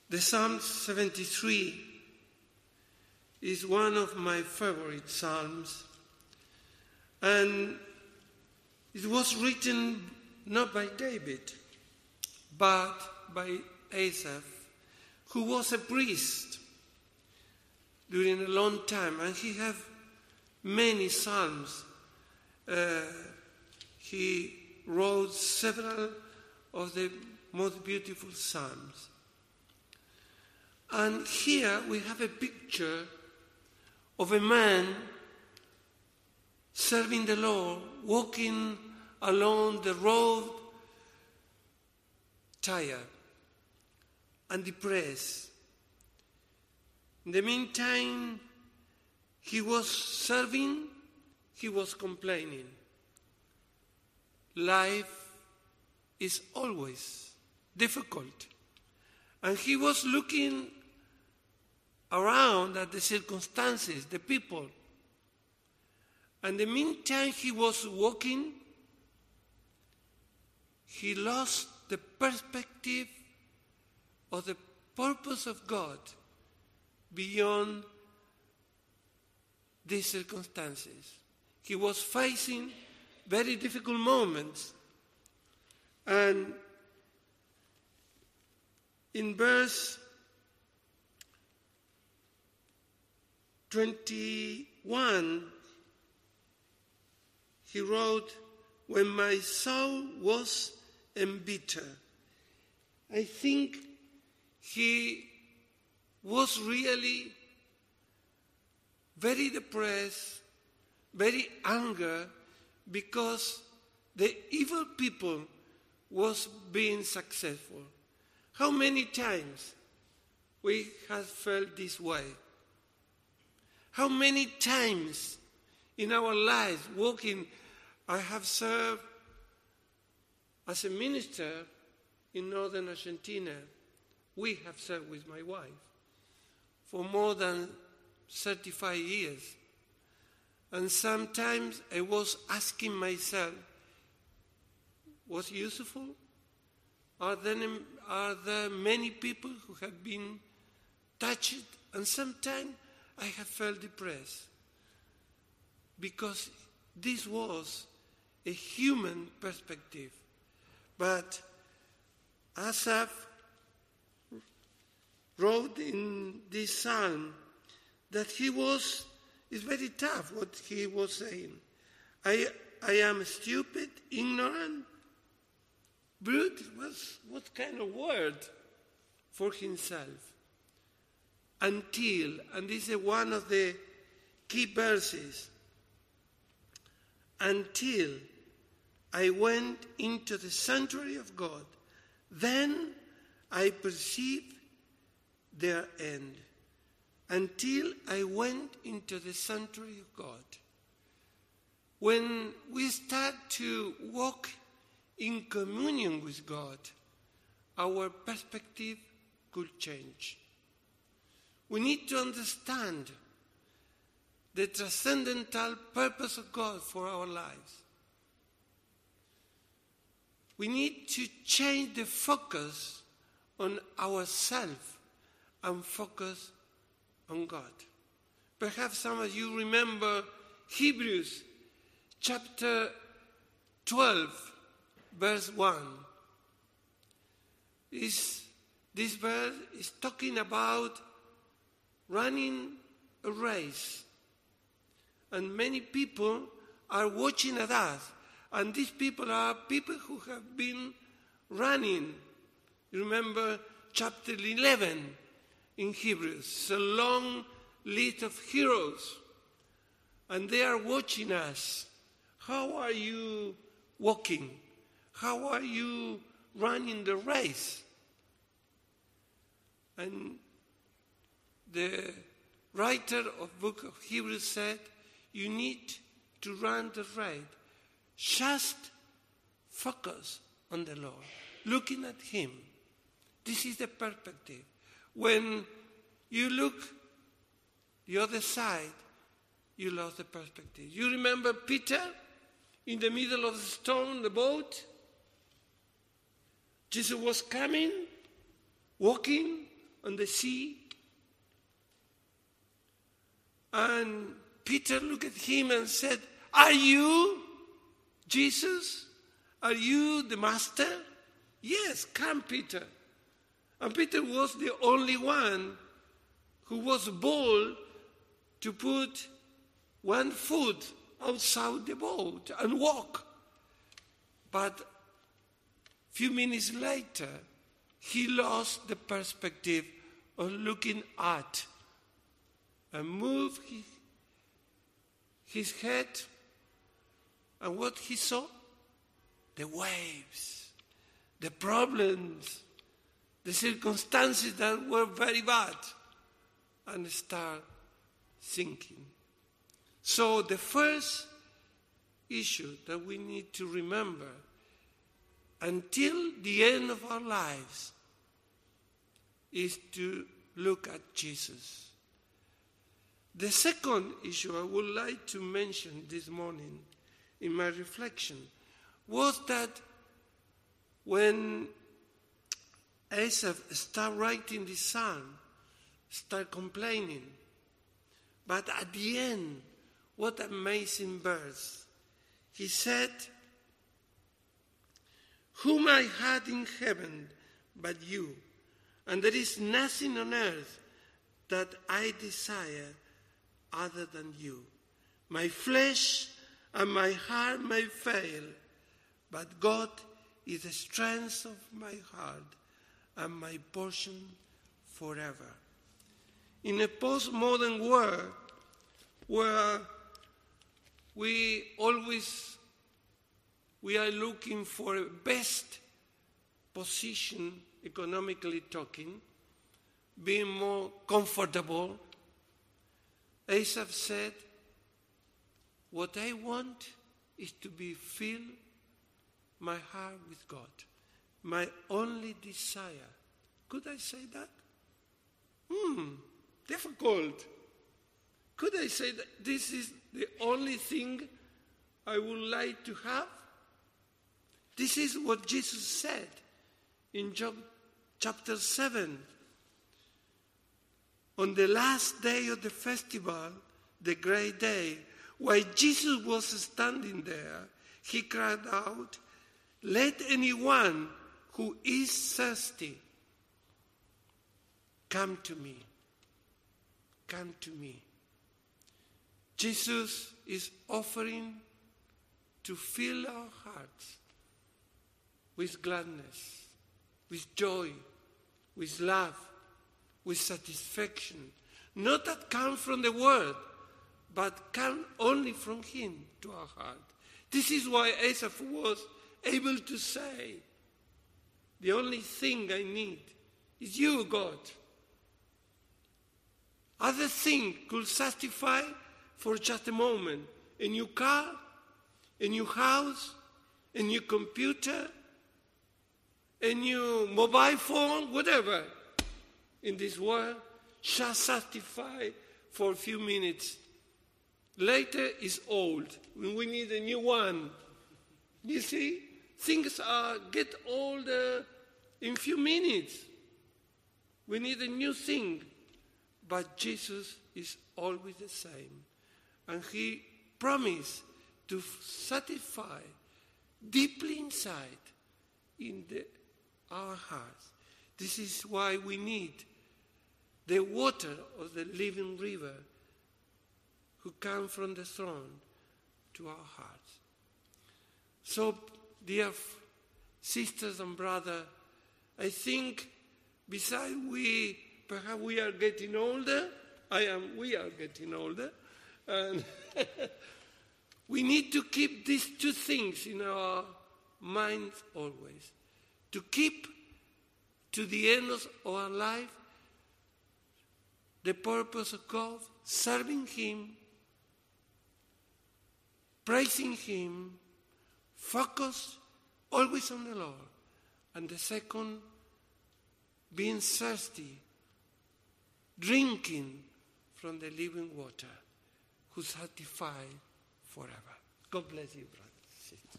The Psalm 73 is one of my favorite psalms, and it was written not by David, but by Asaph, who was a priest during a long time, and he had many psalms. He wrote several of the most beautiful psalms. And here we have a picture of a man serving the Lord, walking along the road, tired and depressed. In the meantime, he was serving, he was complaining. Life is always difficult. And he was looking around at the circumstances, the people. And in the meantime he was walking, he lost the perspective of the purpose of God beyond these circumstances. He was facing very difficult moments. And in verse 21, he wrote, "When my soul was embittered." I think he was really very depressed, very angry, because the evil people was being successful. How many times we have felt this way? How many times in our lives walking, I have served as a minister in northern Argentina. We have served with my wife for more than 35 years. And sometimes I was asking myself, was it useful? Are there many people who have been touched? And sometimes I have felt depressed because this was a human perspective. But Asaph wrote in this psalm that it's very tough what he was saying. I am stupid, ignorant, brute. What kind of word for himself? Until, and this is one of the key verses, until I went into the sanctuary of God, then I perceived their end. Until I went into the sanctuary of God. When we start to walk in communion with God, our perspective could change. We need to understand the transcendental purpose of God for our lives. We need to change the focus on ourselves and focus on God. Perhaps some of you remember Hebrews chapter 12, verse 1. This verse is talking about running a race. And many people are watching at us. And these people are people who have been running. You remember chapter 11 in Hebrews. It's a long list of heroes. And they are watching us. How are you walking? How are you running the race? And the writer of book of Hebrews said, you need to run the race. Just focus on the Lord, looking at Him. This is the perspective. When you look the other side, you lost the perspective. You remember Peter in the middle of the storm, the boat? Jesus was coming, walking on the sea. And Peter looked at him and said, "Are you Jesus? Are you the Master?" "Yes, come, Peter." And Peter was the only one who was bold to put one foot outside the boat and walk. But a few minutes later, he lost the perspective of looking at and moved his head. And what he saw? The waves, the problems, the circumstances that were very bad, and start sinking. So the first issue that we need to remember until the end of our lives is to look at Jesus. The second issue I would like to mention this morning in my reflection was that when Asaph started writing this psalm, started complaining, but at the end, what amazing verse. He said, "Whom I had in heaven but you, and there is nothing on earth that I desire other than you. My flesh and my heart may fail, but God is the strength of my heart and my portion forever." In a postmodern world where we are looking for a best position, economically talking, being more comfortable, Asaph said, "What I want is to be filled my heart with God. My only desire." Could I say that? Difficult. Could I say that this is the only thing I would like to have? This is what Jesus said in John chapter 7. On the last day of the festival, the great day, while Jesus was standing there, he cried out, "Let anyone who is thirsty come to me. Come to me." Jesus is offering to fill our hearts with gladness, with joy, with love, with satisfaction, not that come from the world, but come only from him to our heart. This is why Asaph was able to say, "The only thing I need is you, God." Other things could satisfy for just a moment. A new car, a new house, a new computer, a new mobile phone, whatever in this world shall satisfy for a few minutes. Later is old. We need a new one. You see, things get older in few minutes. We need a new thing. But Jesus is always the same. And he promised to satisfy deeply inside in our hearts. This is why we need the water of the living river who comes from the throne to our hearts. So, dear sisters and brothers, I think besides perhaps we are getting older, we are getting older, and we need to keep these two things in our minds always. To keep to the end of our life the purpose of God, serving him, praising him, focus always on the Lord. And the second, being thirsty, drinking from the living water, who satisfies forever. God bless you, brothers and sisters.